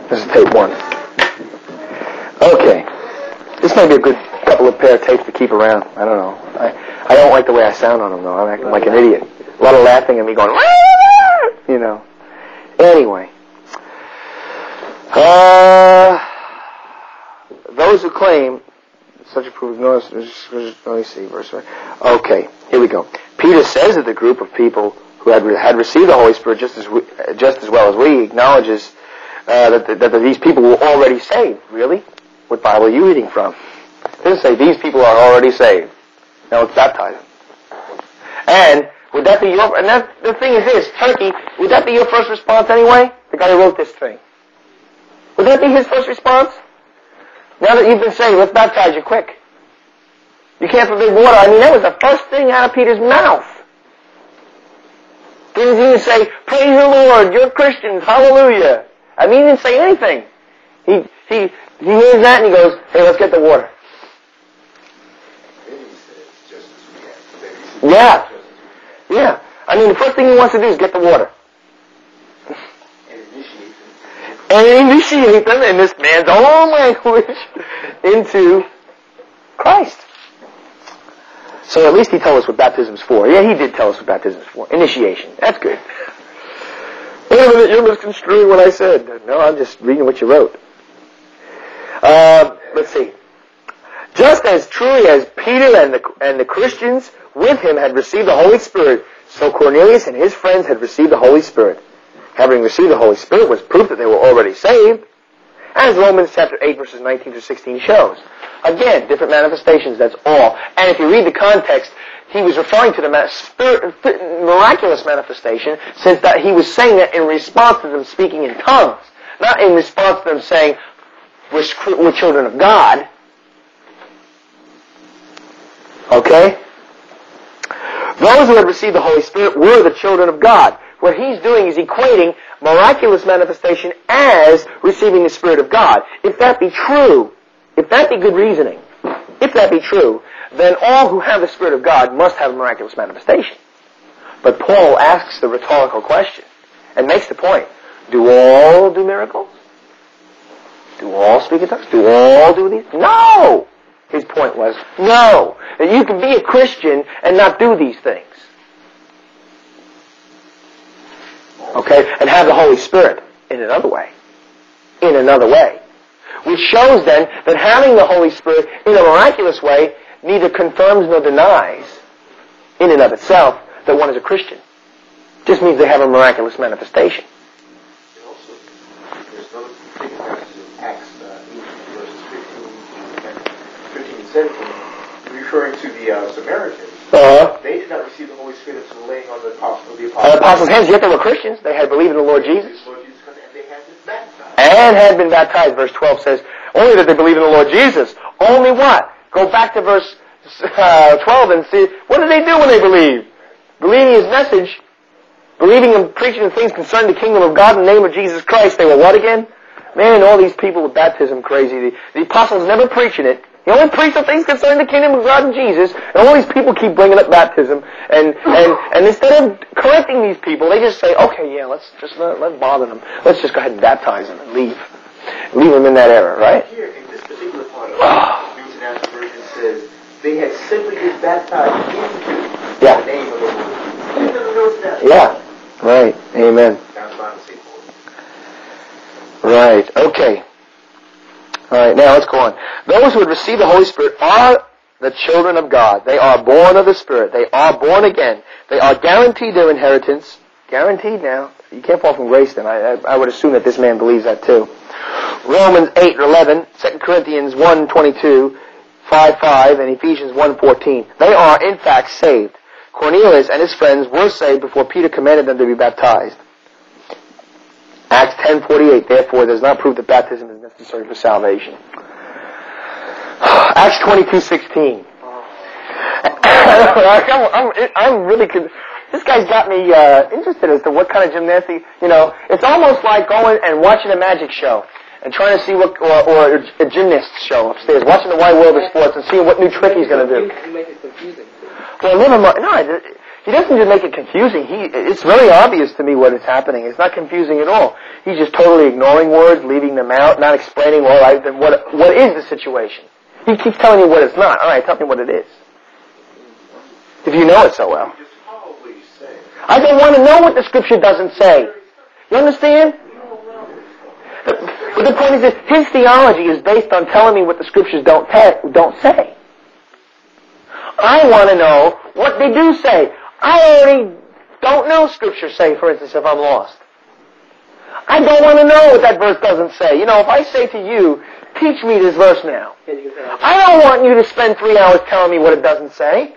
This is tape 1. Okay. This may be a good couple of pair of tapes to keep around. I don't know. I don't like the way I sound on them, though. I'm acting like an idiot. A lot of laughing and me going, you know. Anyway. Those who claim such a proof ignores. Let me see, verse 1. Okay, here we go. Peter says that the group of people who had received the Holy Spirit just as well as we acknowledges that these people were already saved. Really? What Bible are you reading from? It doesn't say these people are already saved. Now let's baptize them. And would that be your? And the thing is this, Turkey. Would that be your first response anyway? The guy who wrote this thing. Would that be his first response? Now that you've been saved, let's baptize you quick. You can't forbid water. I mean, that was the first thing out of Peter's mouth. Didn't even say, praise the Lord, you're Christians, hallelujah. I mean, he didn't say anything. He hears that and he goes, hey, let's get the water. Yeah. Yeah. I mean, the first thing he wants to do is get the water. And initiate them in this man's own language into Christ. So at least he told us what baptism's for. Yeah, he did tell us what baptism's for. Initiation. That's good. Wait a minute, you're misconstruing what I said. No, I'm just reading what you wrote. Let's see. Just as truly as Peter and the Christians with him had received the Holy Spirit, so Cornelius and his friends had received the Holy Spirit. Having received the Holy Spirit was proof that they were already saved, as Romans chapter 8, verses 19 to 16 shows. Again, different manifestations, that's all. And if you read the context, he was referring to the miraculous manifestation, since that he was saying that in response to them speaking in tongues, not in response to them saying, we're children of God. Okay? Those who had received the Holy Spirit were the children of God. What he's doing is equating miraculous manifestation as receiving the Spirit of God. If that be true, if that be good reasoning, if that be true, then all who have the Spirit of God must have miraculous manifestation. But Paul asks the rhetorical question and makes the point. Do all do miracles? Do all speak in tongues? Do all do these? No! His point was, no. That you can be a Christian and not do these things. Okay? And have the Holy Spirit in another way. In another way. Which shows then that having the Holy Spirit in a miraculous way neither confirms nor denies in and of itself that one is a Christian. Just means they have a miraculous manifestation. And also, there's another thing in Acts 8, verses 15 and 17, referring to the Samaritans. They did not receive the Holy Spirit until laying on the apostles' hands, yet they were Christians. They had believed in the Lord Jesus. And they had been baptized. And had been baptized. Verse 12 says, only that they believe in the Lord Jesus. Only what? Go back to verse 12 and see, what did they do when they believed? Believing His message, believing and preaching the things concerning the kingdom of God in the name of Jesus Christ. They were what again? Man, all these people with baptism crazy. The apostles never preaching it. He only preached the things concerning the kingdom of God and Jesus, and all these people keep bringing up baptism, and instead of correcting these people, they just say, okay, yeah, let's bother them. Let's just go ahead and baptize them and leave them in that error, right? Here, in this particular part of the New International Version says, they had simply been baptized into the name of the Lord. Yeah, right, amen. Right, okay. All right, now let's go on. Those who had received the Holy Spirit are the children of God. They are born of the Spirit. They are born again. They are guaranteed their inheritance. Guaranteed now. You can't fall from grace then. I would assume that this man believes that too. Romans 8:11, 2 Corinthians 1:22, 5:5, and Ephesians 1:14. They are, in fact, saved. Cornelius and his friends were saved before Peter commanded them to be baptized. Acts 10:48, therefore, does not prove that baptism is necessary for salvation. Acts 22:16. I'm really... This guy's got me interested as to what kind of gymnastics... it's almost like going and watching a magic show and trying to see what... Or a gymnast show upstairs, watching the Wide World of Sports and seeing what new trick he's going to do. You make it confusing. Well, never mind. No, He doesn't just make it confusing. It's very obvious to me what is happening. It's not confusing at all. He's just totally ignoring words, leaving them out, not explaining, all right, then what is the situation? He keeps telling you what it's not. All right, tell me what it is. If you know it so well. I don't want to know what the Scripture doesn't say. You understand? But the point is that his theology is based on telling me what the Scriptures don't say. I want to know what they do say. I already don't know Scripture say, for instance, if I'm lost. I don't want to know what that verse doesn't say. If I say to you, teach me this verse now. I don't want you to spend 3 hours telling me what it doesn't say.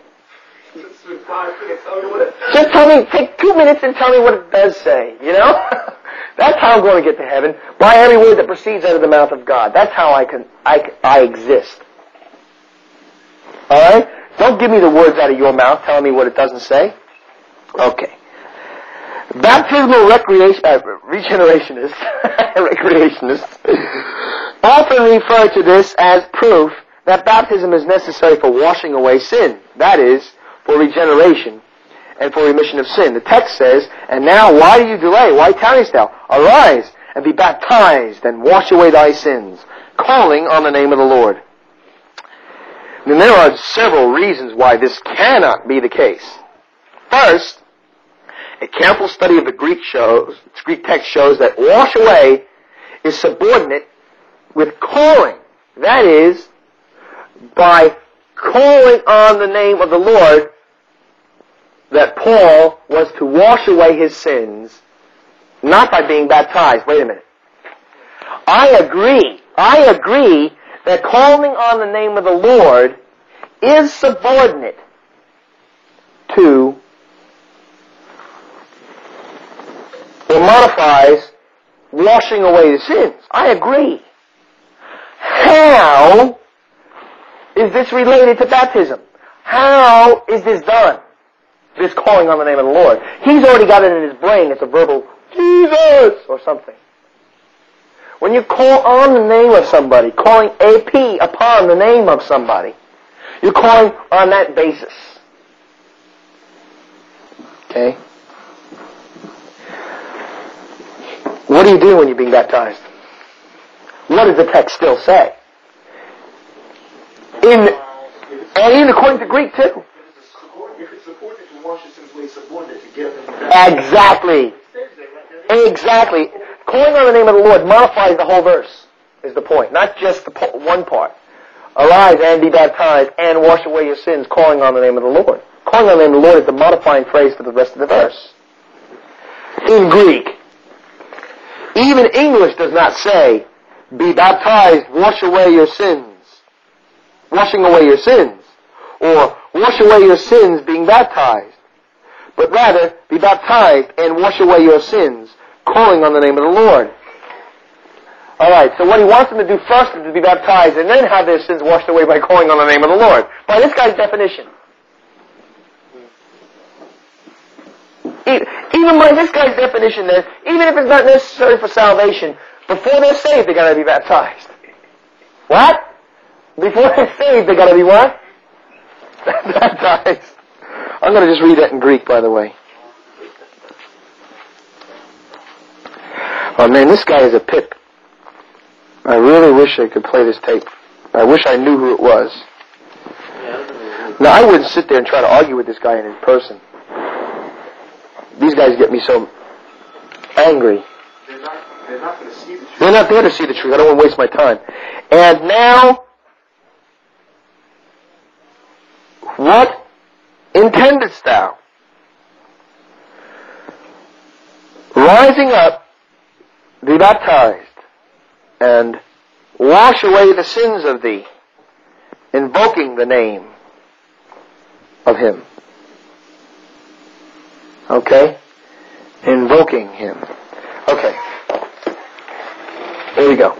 Just tell me, take 2 minutes and tell me what it does say, That's how I'm going to get to heaven, by every word that proceeds out of the mouth of God. That's how I exist. Alright? Don't give me the words out of your mouth telling me what it doesn't say. Okay. Baptismal regenerationists often refer to this as proof that baptism is necessary for washing away sin. That is, for regeneration and for remission of sin. The text says, and now why do you delay? Why tarriest thou? Arise and be baptized and wash away thy sins, calling on the name of the Lord. And there are several reasons why this cannot be the case. First, a careful study of the Greek text shows that wash away is subordinate with calling. That is, by calling on the name of the Lord, that Paul was to wash away his sins, not by being baptized. Wait a minute. I agree that calling on the name of the Lord is subordinate to or modifies washing away the sins. I agree. How is this related to baptism? How is this done? This calling on the name of the Lord. He's already got it in his brain. It's a verbal, Jesus, or something. When you call on the name of somebody, calling AP upon the name of somebody, you're calling on that basis. Okay? What do you do when you're being baptized? What does the text still say? And even according to Greek too. If it's subordinate to wash your sins away, subordinate to get them back. Exactly. Exactly. Calling on the name of the Lord modifies the whole verse, is the point. Not just the one part. Arise and be baptized and wash away your sins, calling on the name of the Lord. Calling on the name of the Lord is the modifying phrase for the rest of the verse. In Greek. Even English does not say, be baptized, wash away your sins. Washing away your sins. Or wash away your sins being baptized. But rather, be baptized and wash away your sins, calling on the name of the Lord. Alright, so what he wants them to do first is to be baptized and then have their sins washed away by calling on the name of the Lord. By this guy's definition. Even by this guy's definition, then, even if it's not necessary for salvation, before they're saved, they've got to be baptized. What? Before they're saved, they've got to be what? Baptized. I'm going to just read that in Greek, by the way. Oh man, this guy is a pip. I really wish I could play this tape. I wish I knew who it was. Now, I wouldn't sit there and try to argue with this guy in person. These guys get me so angry. They're not going to see the truth. They're not there to see the truth. I don't want to waste my time. And now, what intendest thou? Rising up, be baptized, and wash away the sins of thee, invoking the name of him. Okay? Invoking him. Okay. Here we go.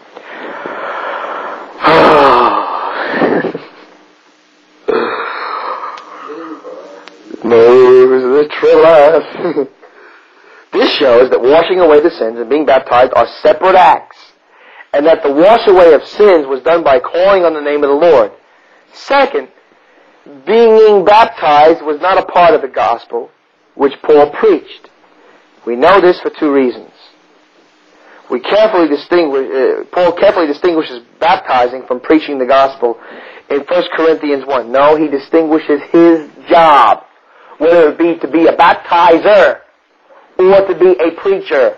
Knows the true laugh. This shows that washing away the sins and being baptized are separate acts, and that the wash away of sins was done by calling on the name of the Lord. Second, being baptized was not a part of the gospel which Paul preached. We know this for two reasons. Paul carefully distinguishes baptizing from preaching the gospel in 1 Corinthians 1. No, he distinguishes his job, whether it be to be a baptizer or to be a preacher.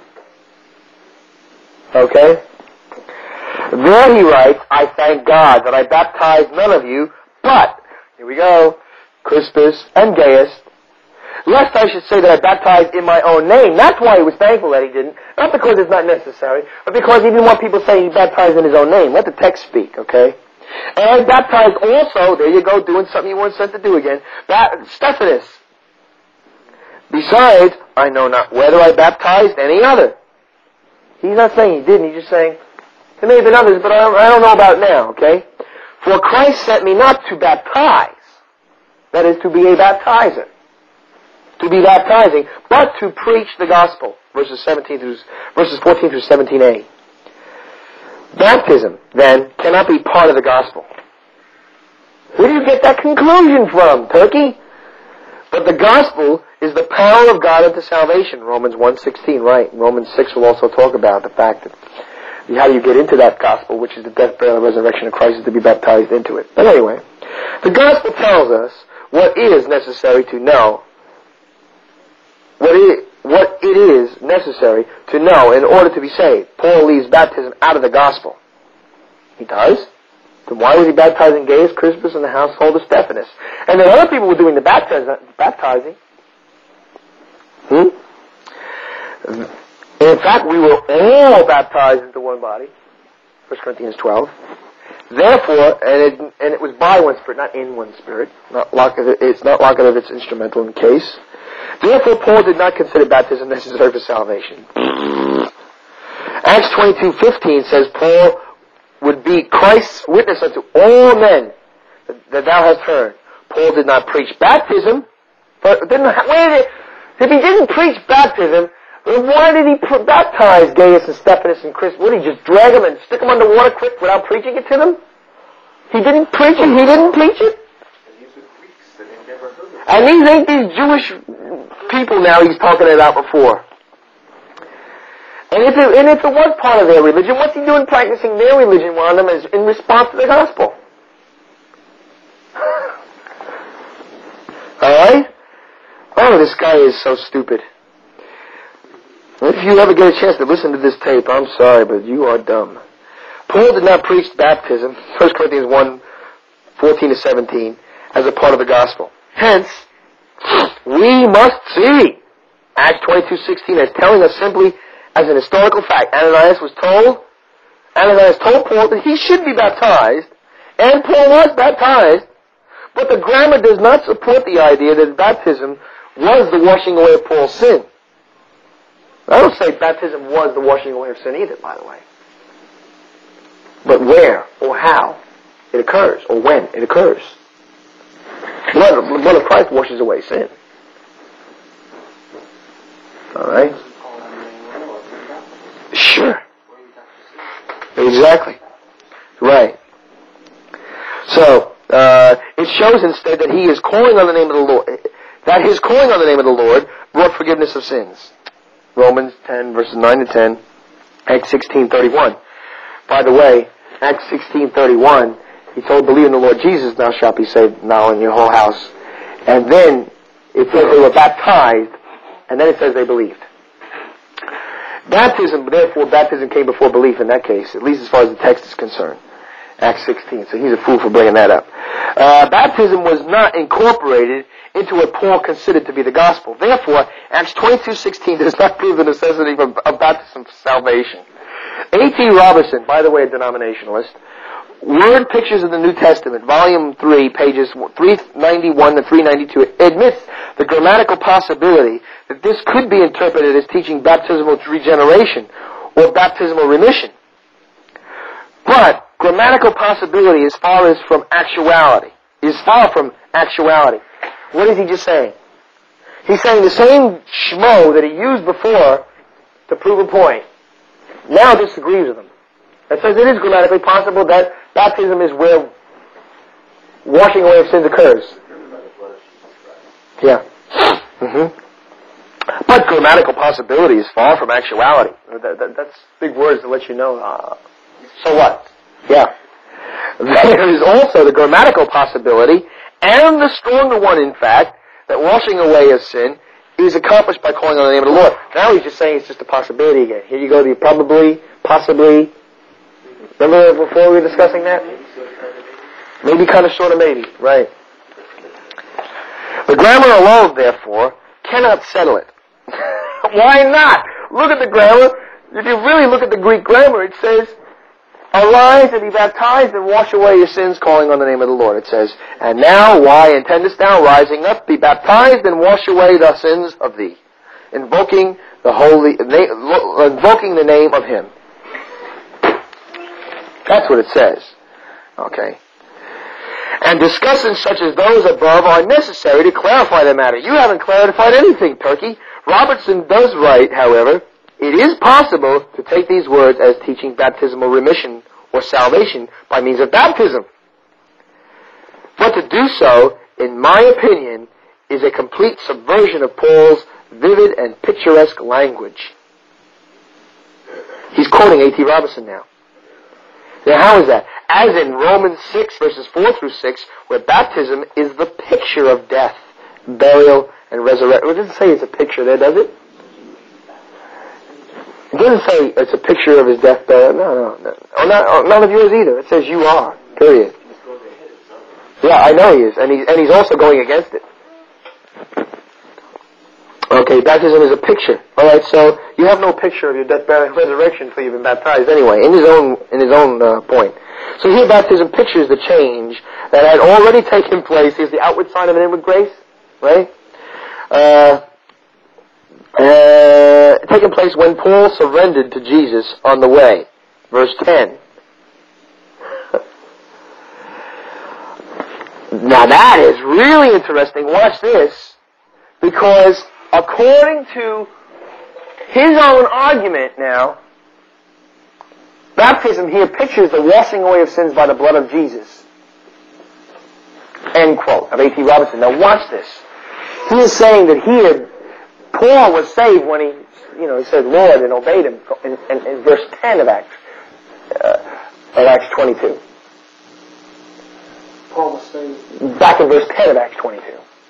Okay? There he writes, I thank God that I baptized none of you, but, here we go, Crispus and Gaius, lest I should say that I baptized in my own name. That's why he was thankful that he didn't. Not because it's not necessary, but because he didn't want people saying he baptized in his own name. Let the text speak, okay? And I baptized also, there you go, doing something you weren't sent to do again, Stephanus. Besides, I know not whether I baptized any other. He's not saying he didn't, he's just saying, there may have been others, but I don't know about now, okay? For Christ sent me not to baptize, that is, to be a baptizer, to be baptizing, but to preach the gospel, verses 14 through 17a. Baptism, then, cannot be part of the gospel. Where do you get that conclusion from, Turkey? But the gospel is the power of God unto salvation, Romans 1:16, right? Romans 6 will also talk about the fact that how you get into that gospel, which is the death, burial, and resurrection of Christ, is to be baptized into it. But anyway, the gospel tells us what is necessary to know, what it is necessary to know in order to be saved. Paul leaves baptism out of the gospel. He does. Then why was he baptizing Gaius, Crispus, and the household of Stephanus? And then other people were doing the baptizing. In fact, we were all baptized into one body. 1 Corinthians 12. Therefore, and it was by one Spirit, not in one Spirit. It's not locative, it's instrumental in case. Therefore, Paul did not consider baptism necessary for salvation. Acts 22:15 says Paul would be Christ's witness unto all men that thou hast heard. Paul did not preach baptism. If he didn't preach baptism, then why did he baptize Gaius and Stephanus and Crispus? Would he just drag them and stick them under water quick without preaching it to them? He didn't preach it, he didn't teach it. And these ain't these Jewish people now he's talking about before. And if it was part of their religion, what's he doing practicing their religion on them as in response to the gospel? Alright? Oh, this guy is so stupid. If you ever get a chance to listen to this tape, I'm sorry, but you are dumb. Paul did not preach baptism, 1 Corinthians 1:14-17, as a part of the gospel. Hence, we must see Acts 22:16 as telling us simply as an historical fact. Ananias told Paul that he should be baptized, and Paul was baptized, but the grammar does not support the idea that baptism was the washing away of Paul's sin. I don't say baptism was the washing away of sin either, by the way. But where or how it occurs, or when it occurs. The blood of Christ washes away sin. Alright? Sure. Exactly. Right. So, it shows instead that he is calling on the name of the Lord, that his calling on the name of the Lord brought forgiveness of sins. Romans 10, verses 9-10, Acts 16:31. By the way, Acts 16:31, he told, believe in the Lord Jesus, thou shalt be saved now in your whole house. And then it says they were baptized, and then it says they believed. Baptism came before belief in that case, at least as far as the text is concerned. Acts 16, so he's a fool for bringing that up. Baptism was not incorporated into what Paul considered to be the gospel. Therefore, Acts 22:16 does not prove the necessity of baptism for salvation. A.T. Robertson, by the way, a denominationalist, Word Pictures of the New Testament, Volume 3, pages 391-392, admits the grammatical possibility that this could be interpreted as teaching baptismal regeneration or baptismal remission. But grammatical possibility is far from actuality. What is he just saying? He's saying the same schmo that he used before to prove a point now disagrees with him. It says it is grammatically possible that baptism is where washing away of sins occurs? Yeah. Mm-hmm. But grammatical possibility is far from actuality. That's big words to let you know. So what? Yeah. There is also the grammatical possibility, and the stronger one, in fact, that washing away of sin is accomplished by calling on the name of the Lord. Now he's just saying it's just a possibility again. Here you go, the probably, possibly. Remember before we were discussing that? Maybe, kind of, sort of, maybe. Right. The grammar alone, therefore, cannot settle it. Why not? Look at the grammar. If you really look at the Greek grammar, it says, arise and be baptized and wash away your sins, calling on the name of the Lord. It says, and now, why intendest thou, rising up, be baptized and wash away the sins of thee, invoking the name of Him. That's what it says. Okay. And discussions such as those above are necessary to clarify the matter. You haven't clarified anything, Turkey. Robertson does write, however, it is possible to take these words as teaching baptismal remission or salvation by means of baptism. But to do so, in my opinion, is a complete subversion of Paul's vivid and picturesque language. He's quoting A.T. Robertson now. Now, how is that? As in Romans 6, verses 4 through 6, where baptism is the picture of death, burial, and resurrection. It doesn't say it's a picture there, does it? It doesn't say it's a picture of his death, burial. No. Or none of yours either. It says you are, period. Yeah, I know he is. And he's also going against it. Okay, baptism is a picture. Alright, so you have no picture of your death, burial, and resurrection until you've been baptized anyway, in his own point. So here baptism pictures the change that had already taken place. Here's the outward sign of an inward grace, right? Taking place when Paul surrendered to Jesus on the way. Verse 10. Now that is really interesting. Watch this. Because according to his own argument now, baptism here pictures the washing away of sins by the blood of Jesus. End quote, of A.T. Robertson. Now watch this. He is saying that here, Paul was saved when he said Lord and obeyed him in verse 10 of Acts 22. Paul was saved. Back in verse 10 of Acts 22.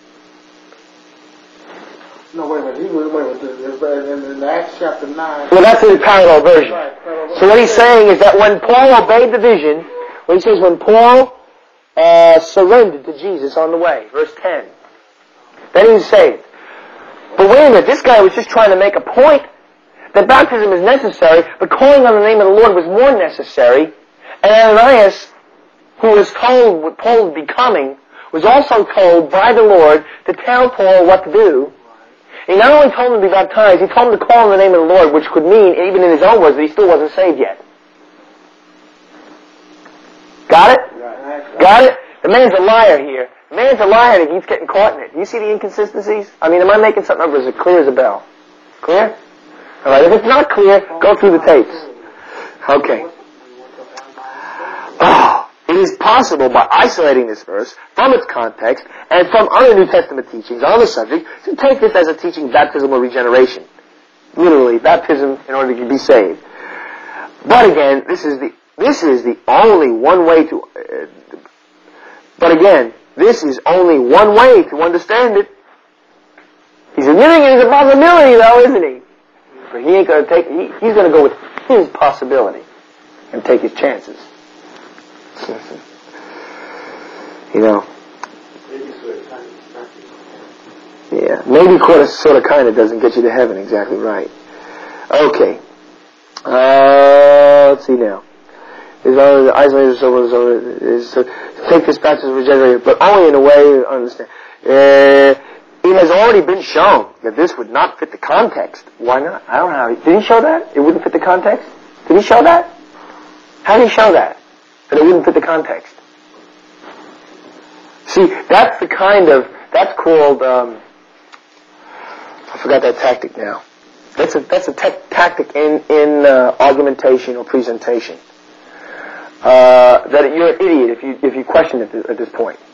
No, wait a minute. In Acts chapter 9. Well, that's in the parallel version. Right, so what he's saying is that when Paul obeyed the vision, when he says when Paul surrendered to Jesus on the way, verse 10, then he's saved. But wait a minute, this guy was just trying to make a point that baptism is necessary, but calling on the name of the Lord was more necessary. And Ananias, who was told what Paul would be coming, was also told by the Lord to tell Paul what to do. He not only told him to be baptized, he told him to call on the name of the Lord, which could mean, even in his own words, that he still wasn't saved yet. Got it? Got it? The man's a liar here. The man's a liar and he keeps getting caught in it. Do you see the inconsistencies? I mean, am I making something up as clear as a bell? Clear? Alright, if it's not clear, go through the tapes. Okay. It is possible, by isolating this verse from its context and from other New Testament teachings on the subject, to take this as a teaching baptismal regeneration. Literally, baptism in order to be saved. But again, this is the only one way to... but again, this is only one way to understand it. He's admitting it is a possibility, though, isn't he? But he ain't going to take... He's going to go with his possibility and take his chances. Yeah, maybe sort of kind of doesn't get you to heaven, exactly right. Okay. Let's see now. The isolated is to take this baptism regenerated, but only in a way, understand. It has already been shown that this would not fit the context. Why not? I don't know. Did he show that? It wouldn't fit the context? Did he show that? How did he show that? That it wouldn't fit the context. See, that's called, I forgot that tactic now. That's a tactic in argumentation or presentation. That you're an idiot if you question it at this point.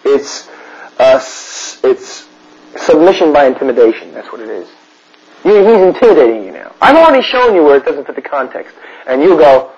It's submission by intimidation. That's what it is. He's intimidating you now. I've already shown you where it doesn't fit the context. And you go,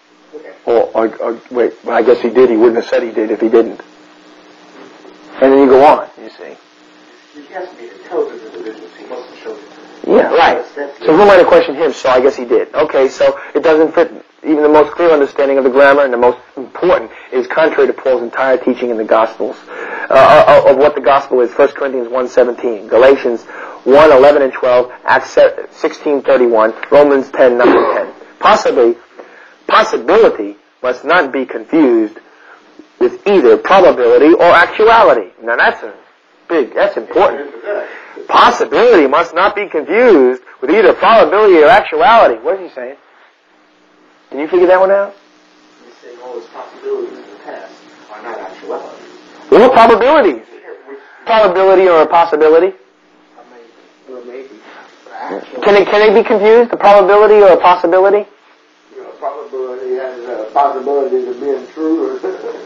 wait, well, I guess he did. He wouldn't have said he did if he didn't. And then you go on, you see. He has to be an intelligent individual, so he must have shown it. Yeah, right. So who might have questioned him? So I guess he did. Okay, so it doesn't fit. Even the most clear understanding of the grammar and the most important is contrary to Paul's entire teaching in the Gospels of what the Gospel is. 1 Corinthians 1:17, Galatians 1:11 and 12, Acts 16:31, Romans 10:9 and 10. Possibility must not be confused with either probability or actuality. Now that's important. Possibility must not be confused with either probability or actuality. What is he saying? Can you figure that one out? He's saying all his possibilities in the past are not actuality. What probabilities? Probability or a possibility? Maybe. Can they be confused? The probability or a possibility? Probability has possibilities of being true.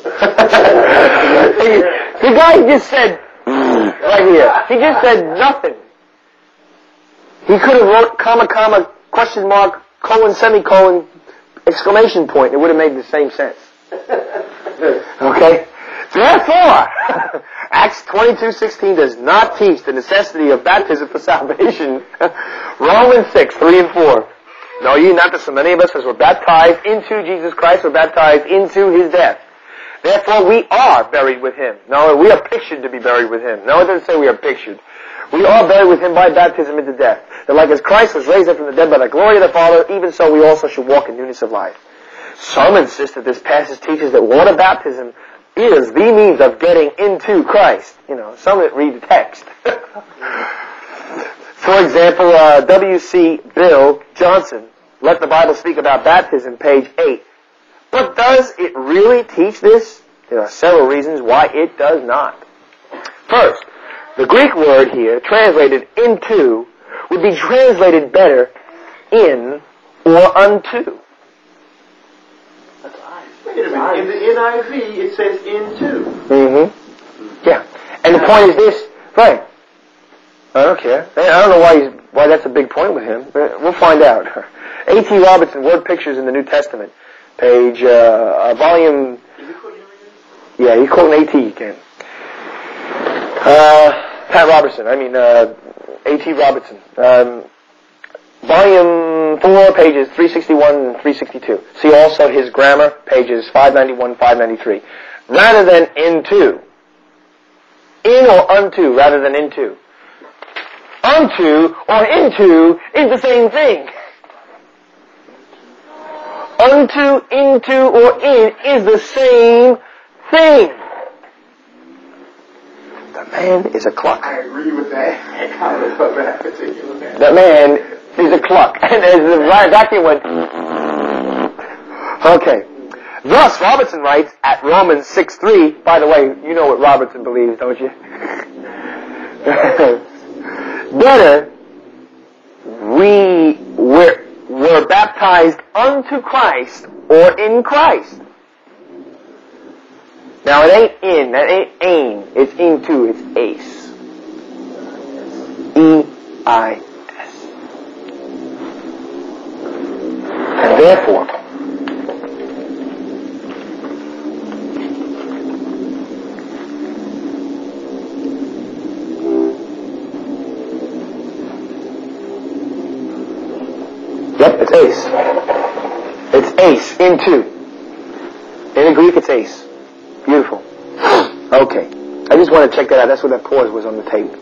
The guy just said, right here, he just said nothing. He could have wrote comma, question mark, colon, semicolon, exclamation point. It would have made the same sense. Okay? Therefore, Acts 22:16 does not teach the necessity of baptism for salvation. Romans 6:3 and 4. Know ye not that so many of us as were baptized into Jesus Christ were baptized into His death? Therefore we are buried with Him. No, we are pictured to be buried with Him. No, it doesn't say we are pictured. We are buried with Him by baptism into death. That like as Christ was raised up from the dead by the glory of the Father, even so we also should walk in newness of life. Some insist that this passage teaches that water baptism is the means of getting into Christ. You know, some read the text. For example, W.C. Bill Johnson, Let the Bible Speak About Baptism, page 8. But does it really teach this? There are several reasons why it does not. First, the Greek word here, translated into, would be translated better in or unto. Wait a minute. In the NIV, it says into. Mm-hmm. Yeah. And the point is this, right. I don't care. I don't know why that's a big point with him. We'll find out. A.T. Robertson, Word Pictures in the New Testament, page, volume... Is he quoting him again? Yeah, he's quoting A.T. again. Pat Robertson, A.T. Robertson. Volume 4, pages 361 and 362. See also his grammar, pages 591, 593. Rather than into. In or unto, rather than into. Unto or into is the same thing. Unto, into, or in is the same thing. The man is a cluck. I agree with that. I don't know about that particular man. The man is a cluck. And as the vacuum went... Okay. Thus, Robertson writes at Romans 6:3. By the way, you know what Robertson believes, don't you? Better, we were baptized unto Christ or in Christ. Now, it ain't in, that ain't aim. It's into, it's ace. E-I-S. And therefore, yep, it's ace. It's ace, into. In the Greek, it's ace. Beautiful. Okay. I just want to check that out. That's what that pause was on the tape.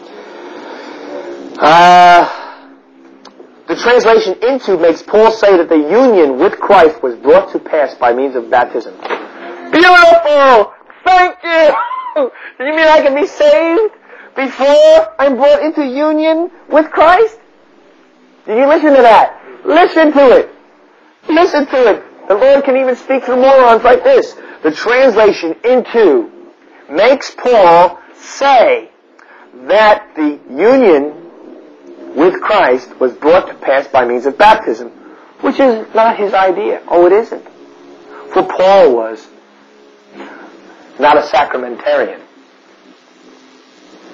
The translation into makes Paul say that the union with Christ was brought to pass by means of baptism. Beautiful! Thank you! You mean I can be saved before I'm brought into union with Christ? Did you listen to that? Listen to it. Listen to it. The Lord can even speak through morons like this. The translation into makes Paul say that the union with Christ was brought to pass by means of baptism, which is not his idea. Oh, it isn't. For Paul was not a sacramentarian.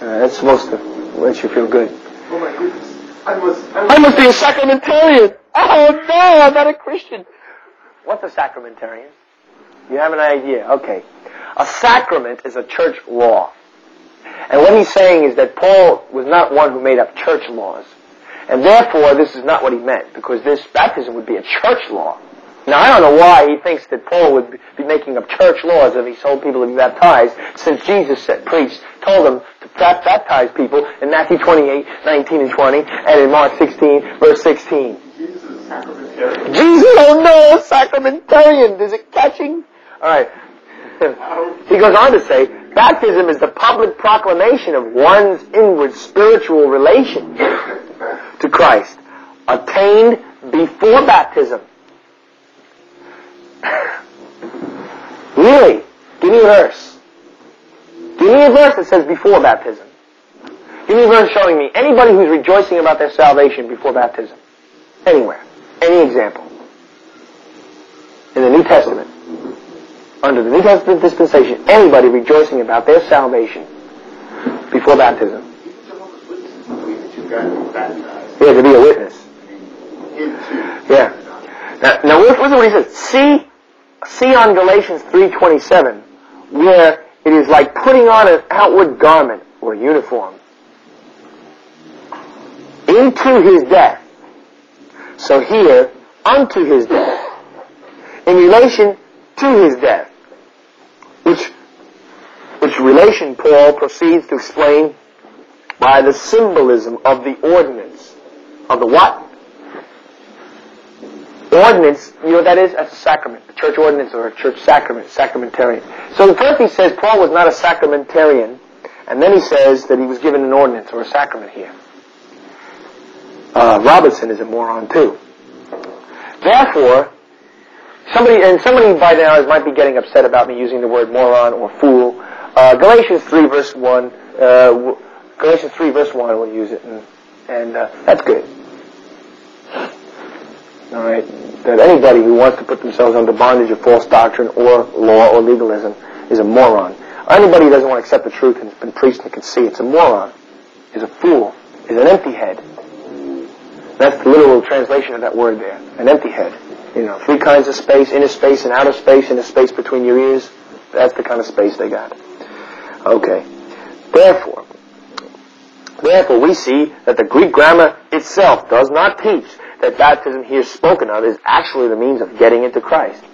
That's supposed to let you feel good. Oh my goodness. I must be a sacramentarian. Oh no, I'm not a Christian. What's a sacramentarian? You have an idea? Okay. A sacrament is a church law. And what he's saying is that Paul was not one who made up church laws. And therefore, this is not what he meant, because this baptism would be a church law. Now, I don't know why he thinks that Paul would be making up church laws if he told people to be baptized, since Jesus told them to baptize people in Matthew 28, 19 and 20, and in Mark 16, verse 16. Jesus is a sacramentarian. Jesus, oh no, sacramentarian. Is it catching? All right. He goes on to say, baptism is the public proclamation of one's inward spiritual relation to Christ, attained before baptism. Really? Give me a verse. Give me a verse that says before baptism. Give me a verse showing me anybody who's rejoicing about their salvation before baptism. Anywhere. Any example. In the New Testament. Under the New Testament dispensation, anybody rejoicing about their salvation before baptism. Yeah, to be a witness. Yeah. Now listen to what he says. See on Galatians 3:27, where it is like putting on an outward garment or uniform into his death. So here, unto his death, in relation to his death, which relation Paul proceeds to explain by the symbolism of the ordinance. Of the what? Ordinance, you know what that is? That's a sacrament. A church ordinance or a church sacrament, sacramentarian. So first he says Paul was not a sacramentarian, and then he says that he was given an ordinance or a sacrament here. Robertson is a moron too. Therefore, somebody by now might be getting upset about me using the word moron or fool. Galatians 3 verse 1, Galatians 3 verse 1 will use it, and that's good. All right, that anybody who wants to put themselves under bondage of false doctrine or law or legalism is a moron. Anybody who doesn't want to accept the truth and has been preached and can see it's a moron, is a fool, is an empty head. That's the literal translation of that word there, an empty head. You know, 3 kinds of space, inner space and outer space, and a space between your ears. That's the kind of space they got. Okay. Therefore, we see that the Greek grammar itself does not teach that baptism here spoken of is actually the means of getting into Christ.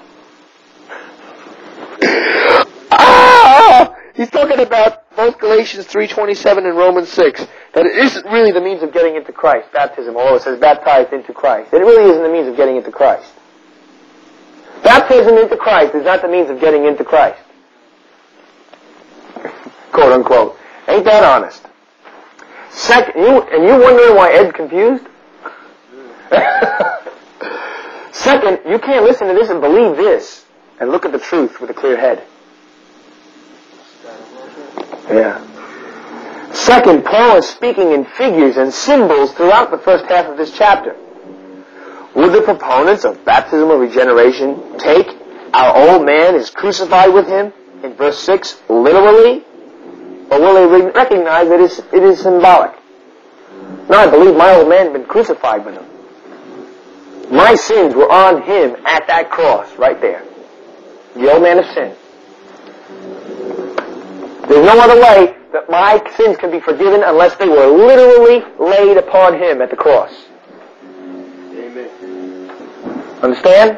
He's talking about both Galatians 3:27 and Romans 6, that it isn't really the means of getting into Christ, baptism, although it says baptized into Christ. It really isn't the means of getting into Christ. Baptism into Christ is not the means of getting into Christ. Quote unquote. Ain't that honest? Second, you wondering why Ed's confused? Second, you can't listen to this and believe this and look at the truth with a clear head. Yeah. Second, Paul is speaking in figures and symbols throughout the first half of this chapter. Would the proponents of baptismal regeneration take our old man is crucified with him in verse 6 literally? Or will they recognize that it is symbolic? No, I believe my old man had been crucified with him. My sins were on him at that cross, right there. The old man of sin. There's no other way that my sins can be forgiven unless they were literally laid upon him at the cross. Amen. Understand?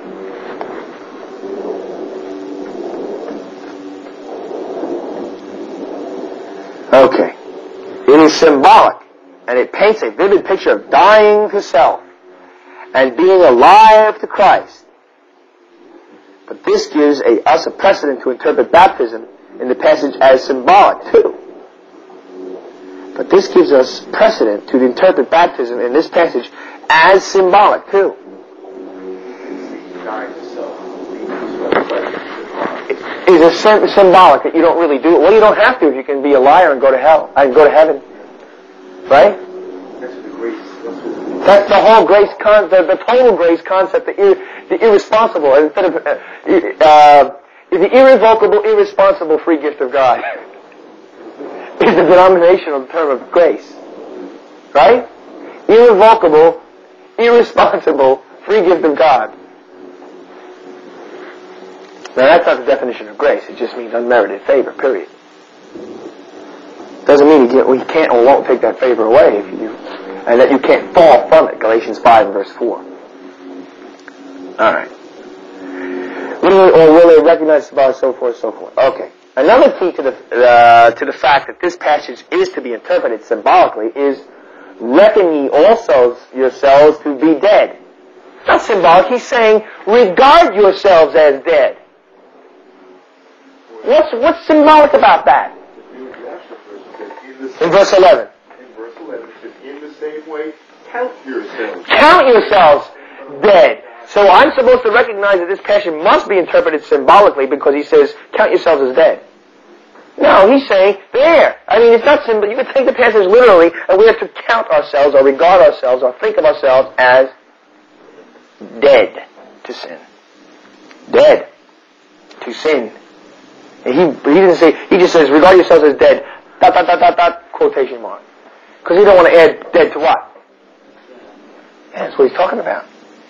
Okay. It is symbolic, and it paints a vivid picture of dying to self and being alive to Christ. But this gives us a precedent to interpret baptism in the passage as symbolic, too. But this gives us precedent to interpret baptism in this passage as symbolic, too. Is it symbolic that you don't really do it? Well, you don't have to if you can be a liar and go to hell. I can go to heaven. Right? That's the whole grace concept, the total grace concept, the irresponsible, instead of the irrevocable, irresponsible free gift of God. is the denominational term of grace. Right? Irrevocable, irresponsible, free gift of God. Now that's not the definition of grace. It just means unmerited favor, period. Doesn't mean we can't or won't take that favor away if you, and that you can't fall from it. Galatians 5 and verse 4. Alright. Will they recognize the so forth, so forth. Okay. Another key to the fact that this passage is to be interpreted symbolically is, reckon ye also yourselves to be dead. Not symbolic. He's saying, regard yourselves as dead. What's symbolic about that? In verse 11. In verse 11, in the same way, count yourselves. Count yourselves dead. So I'm supposed to recognize that this passage must be interpreted symbolically because he says, count yourselves as dead. No, he's saying, there. I mean, it's not symbol. You can take the passage literally, and we have to count ourselves, or regard ourselves, or think of ourselves as dead to sin. Dead to sin. And he didn't say, he just says, regard yourselves as dead, ... quotation mark. Because he don't want to add dead to what? And that's what he's talking about.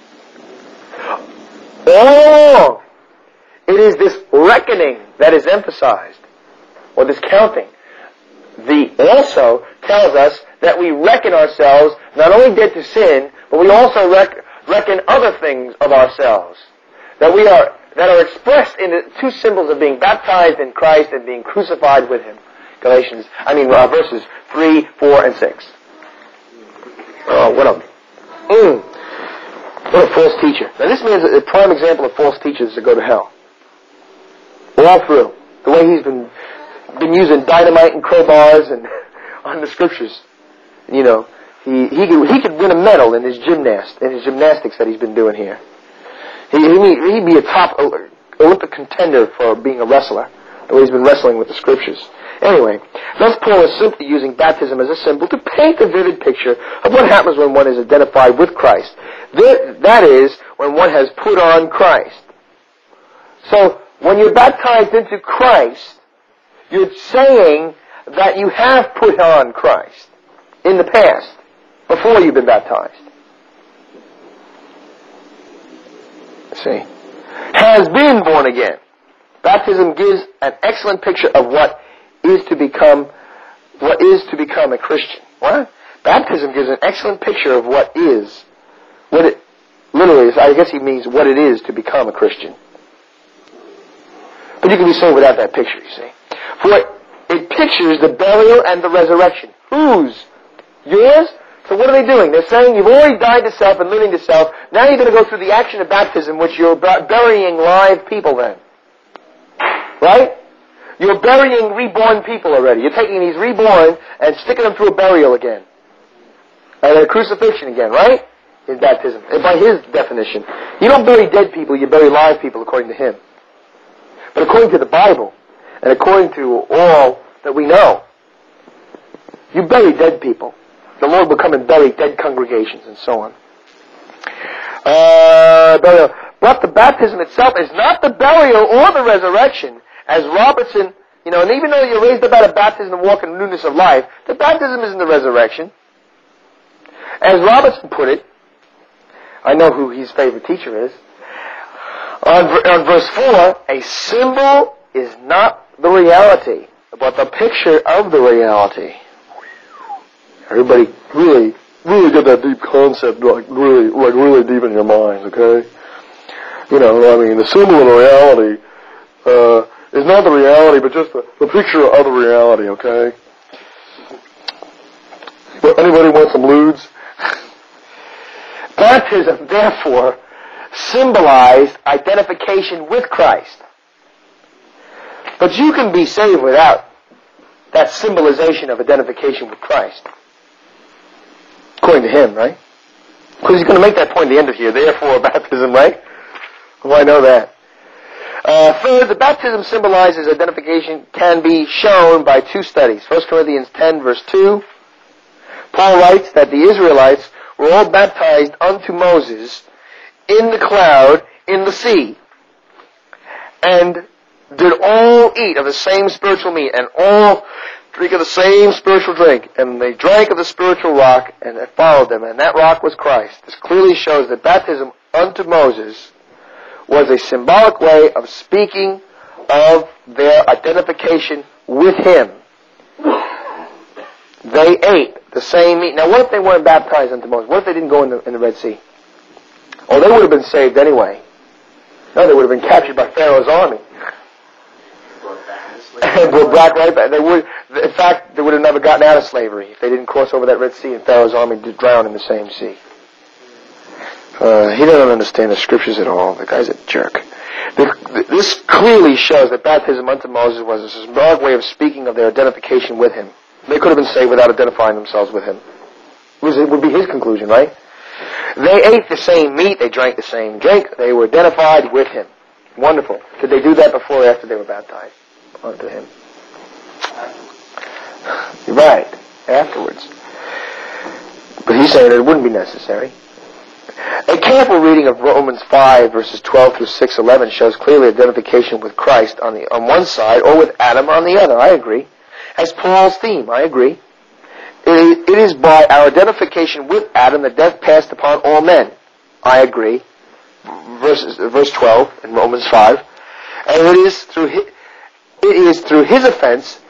Oh! It is this reckoning that is emphasized. Or this counting. The also tells us that we reckon ourselves not only dead to sin, but we also reckon other things of ourselves that are expressed in the two symbols of being baptized in Christ and being crucified with Him. Verses 3, 4, and 6. Oh, what a false teacher. Now this man's a prime example of false teachers that go to hell. All through. The way he's been using dynamite and crowbars and on the scriptures. You know, he could win a medal in his gymnastics that he's been doing here. He'd be a top Olympic contender for being a wrestler, the way he's been wrestling with the scriptures. Anyway, thus Paul is simply using baptism as a symbol to paint a vivid picture of what happens when one is identified with Christ. That is, when one has put on Christ. So, when you're baptized into Christ, you're saying that you have put on Christ in the past, before you've been baptized. See? Has been born again. Baptism gives an excellent picture of what is to become a Christian. What? Baptism gives an excellent picture of what it literally is. I guess he means what it is to become a Christian. But you can be saved without that picture, you see. For it pictures the burial and the resurrection. Whose? Yours? So what are they doing? They're saying you've already died to self and living to self. Now you're going to go through the action of baptism, which you're burying live people then. Right? You're burying reborn people already. You're taking these reborn and sticking them through a burial again. And a crucifixion again, right? In baptism. And by his definition. You don't bury dead people, you bury live people according to him. But according to the Bible, and according to all that we know, you bury dead people. The Lord will come and bury dead congregations and so on. But the baptism itself is not the burial or the resurrection. As Robertson, and even though you're raised up out of baptism and walk in newness of life, the baptism isn't the resurrection. As Robertson put it, I know who his favorite teacher is, on verse 4, a symbol is not the reality, but the picture of the reality. Everybody really get that deep concept, really deep in your minds, okay? The symbol of the reality is not the reality, but just the picture of the reality, okay? Well, anybody want some lewds? Baptism, therefore, symbolized identification with Christ. But you can be saved without that symbolization of identification with Christ. According to him, right? Because he's going to make that point at the end of here, therefore baptism, right? Well, I know that. Third, the baptism symbolizes identification can be shown by two studies. 1 Corinthians 10, verse 2. Paul writes that the Israelites were all baptized unto Moses in the cloud, in the sea, and did all eat of the same spiritual meat, and all drink of the same spiritual drink. And they drank of the spiritual rock, and it followed them. And that rock was Christ. This clearly shows that baptism unto Moses was a symbolic way of speaking of their identification with him. They ate the same meat. Now, what if they weren't baptized unto Moses? What if they didn't go in the Red Sea? Oh, they would have been saved anyway. No, they would have been captured by Pharaoh's army. And brought right back. They would, in fact, they would have never gotten out of slavery if they didn't cross over that Red Sea and Pharaoh's army did drown in the same sea. He doesn't understand the scriptures at all. The guy's a jerk. This clearly shows that baptism unto Moses was a symbolic way of speaking of their identification with him. They could have been saved without identifying themselves with him. It would be his conclusion, right? They ate the same meat. They drank the same drink. They were identified with him. Wonderful. Did they do that before or after they were baptized unto him? Right. Afterwards. But he's saying it wouldn't be necessary. A careful reading of Romans 5, verses 12 through 6:11 shows clearly identification with Christ on one side or with Adam on the other. I agree. As Paul's theme, I agree. It is by our identification with Adam that death passed upon all men. I agree. Verse 12 in Romans 5. And it is through his offense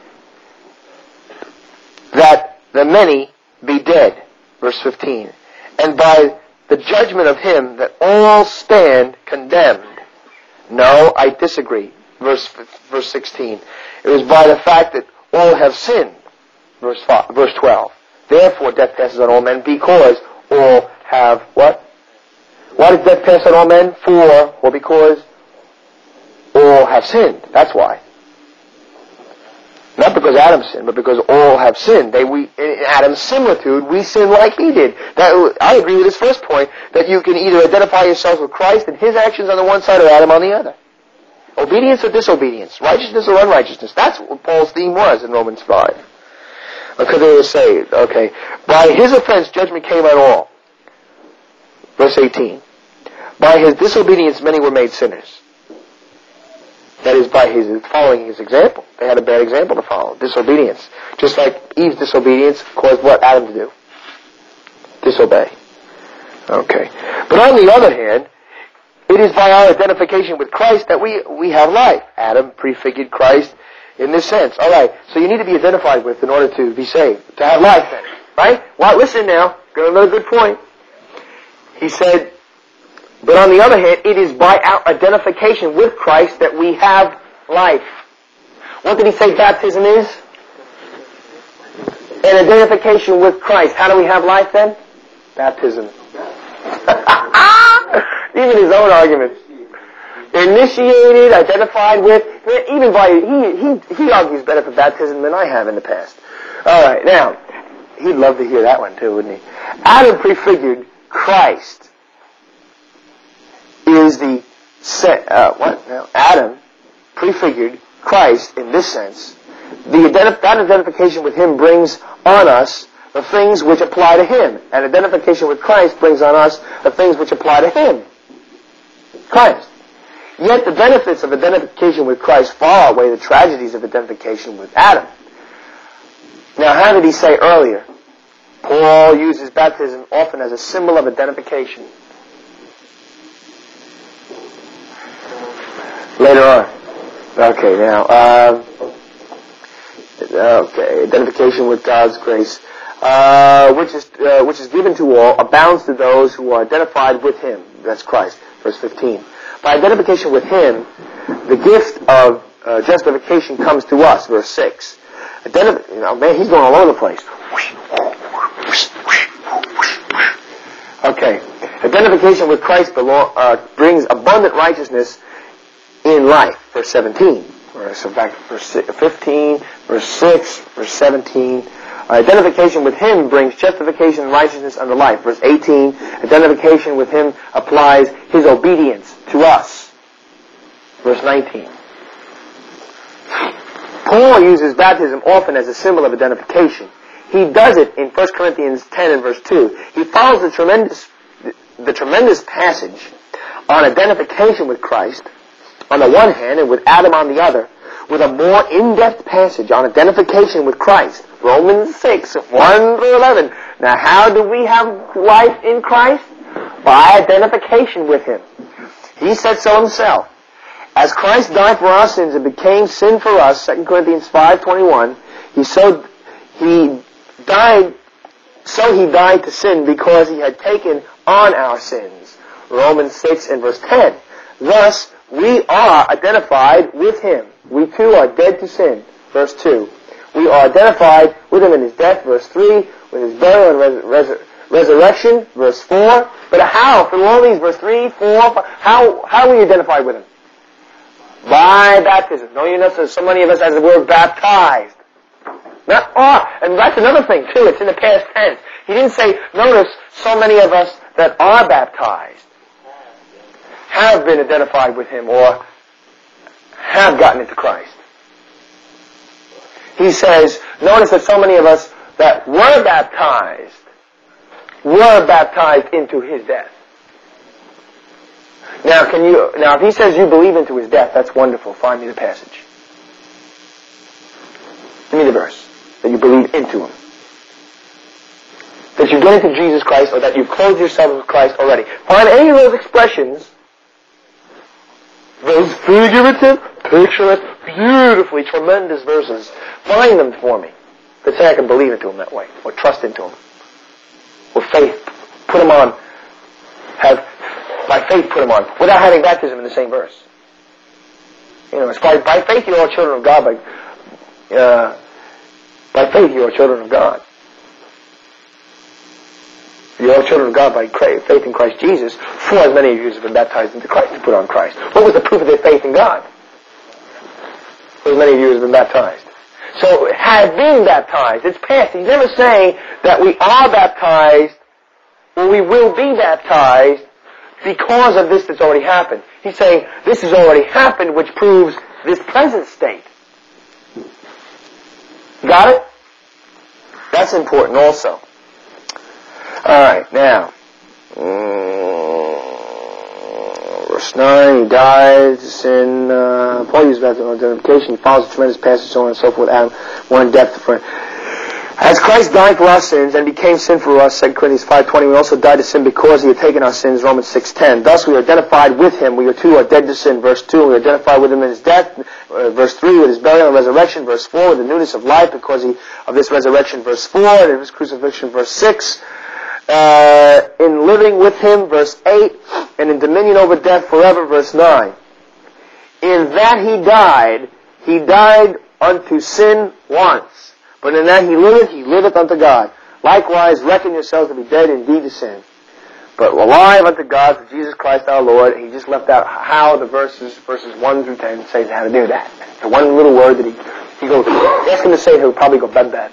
that the many be dead. Verse 15. And by the judgment of him that all stand condemned. No, I disagree. Verse 16. It was by the fact that all have sinned. Verse 12. Therefore death passes on all men because all have what? Why does death pass on all men? For, or because all have sinned. That's why. Not because Adam sinned, but because all have sinned. In Adam's similitude, we sin like he did. I agree with his first point, that you can either identify yourself with Christ and his actions on the one side or Adam on the other. Obedience or disobedience. Righteousness or unrighteousness. That's what Paul's theme was in Romans 5. Because they were saved. Okay. By his offense, judgment came on all. Verse 18. By his disobedience, many were made sinners. That is, by his following his example. They had a bad example to follow. Disobedience. Just like Eve's disobedience caused what Adam to do? Disobey. Okay. But on the other hand, it is by our identification with Christ that we have life. Adam prefigured Christ in this sense. All right. So you need to be identified with in order to be saved. To have life then. Right? Well, listen now. Got another good point. He said, but on the other hand, it is by our identification with Christ that we have life. What did he say baptism is? An identification with Christ. How do we have life then? Baptism. Even his own argument. Initiated, identified with, even by, he argues better for baptism than I have in the past. Alright, now, he'd love to hear that one too, wouldn't he? Adam prefigured Christ. Is the Adam prefigured Christ in this sense. That identification with him brings on us the things which apply to him, and identification with Christ brings on us the things which apply to him. Christ. Yet the benefits of identification with Christ far outweigh the tragedies of identification with Adam. Now, how did he say earlier? Paul uses baptism often as a symbol of identification. Later on. Okay, now, identification with God's grace, which is given to all, abounds to those who are identified with him. That's Christ. Verse 15. By identification with him, the gift of justification comes to us. Verse 6. He's going all over the place. Okay. Identification with Christ brings abundant righteousness in life. Verse 17. So back to verse 15, verse 6, verse 17. Identification with him brings justification and righteousness unto life. Verse 18. Identification with him applies his obedience to us. Verse 19. Paul uses baptism often as a symbol of identification. He does it in 1 Corinthians 10 and verse 2. He follows the tremendous passage on identification with Christ on the one hand and with Adam on the other, with a more in-depth passage on identification with Christ. Romans 6, 1 through 11. Now, how do we have life in Christ? By identification with Him. He said so Himself. As Christ died for our sins and became sin for us, 2 Corinthians 5:21, He died to sin because He had taken on our sins. Romans 6 and verse 10. Thus, we are identified with Him. We too are dead to sin. Verse 2. We are identified with Him in His death. Verse 3. With His burial and resurrection. Verse 4. But how? Through all these, verse 3, 4, 5, how are we identified with Him? By baptism. Don't you notice so many of us has the word baptized? Not are. And that's another thing too. It's in the past tense. He didn't say, notice so many of us that are baptized have been identified with Him or have gotten into Christ. He says, notice that so many of us that were baptized into His death. Now, if He says you believe into His death, that's wonderful. Find me the passage. Give me the verse that you believe into Him. That you get into Jesus Christ, or that you've clothed yourself with Christ already. Find any of those expressions, those figurative, picturesque, beautifully tremendous verses. Find them for me. That say I can believe into Him that way, or trust into Him, or faith. Put them on. By faith, put them on, without having baptism in the same verse. It's by faith you are children of God. By faith you are children of God. You are children of God by faith in Christ Jesus, for as many of you have been baptized into Christ to put on Christ. What was the proof of their faith in God? For as many of you have been baptized. So, have been baptized. It's past. He's never saying that we are baptized, or we will be baptized, because of this that's already happened. He's saying, this has already happened, which proves this present state. Got it? That's important also. Alright, now. Verse 9, He died to sin. Paul uses baptism identification. He follows a tremendous passage, so on and so forth. Adam, more in depth. As Christ died for our sins and became sin for us, 2 Corinthians 5:20, we also died to sin because He had taken our sins, Romans 6:10. Thus we are identified with Him. We too are dead to sin, verse 2. We are identified with Him in His death, verse 3, with His burial and resurrection, verse 4, with the newness of life because of this resurrection, verse 4, and His crucifixion, verse 6. In living with Him, verse 8, and in dominion over death forever, verse 9. In that He died unto sin once. But in that He liveth unto God. Likewise, reckon yourselves to be dead indeed to sin, but alive unto God through Jesus Christ our Lord. And He just left out how the verses 1 through 10 says how to do that. The one little word that he goes, ask him to say it, he'll probably go,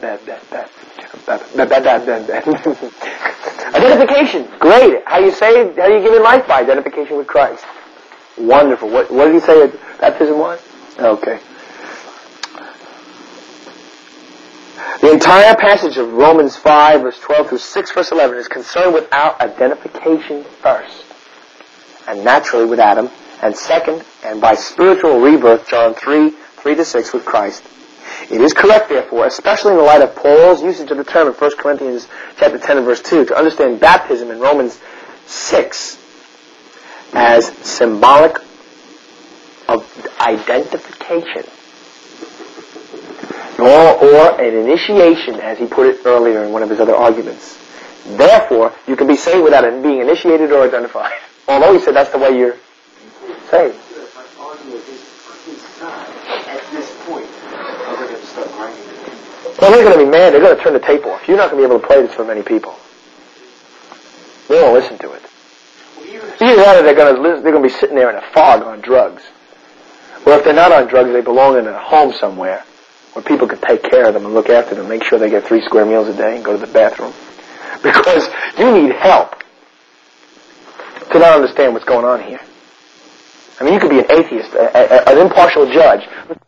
Identification, great. How you give it life? By identification with Christ. Wonderful. What did he say baptism was? Okay. The entire passage of Romans 5, verse 12 through 6, verse 11 is concerned with our identification first. And naturally with Adam. And second, and by spiritual rebirth, John 3, 3-6 with Christ. It is correct, therefore, especially in the light of Paul's usage of the term in 1 Corinthians chapter 10 and verse 2, to understand baptism in Romans 6 as symbolic of identification. Or an initiation, as he put it earlier in one of his other arguments. Therefore, you can be saved without being initiated or identified. Although he said that's the way you're saved. At this point, we're going to start grinding the tape. Well, they're going to be mad. They're going to turn the tape off. You're not going to be able to play this for many people. They won't listen to it. Either that or they're going to be sitting there in a fog on drugs. Or if they're not on drugs, they belong in a home somewhere where people can take care of them and look after them, make sure they get 3 square meals a day and go to the bathroom. Because you need help to not understand what's going on here. I mean, you could be an atheist, an impartial judge.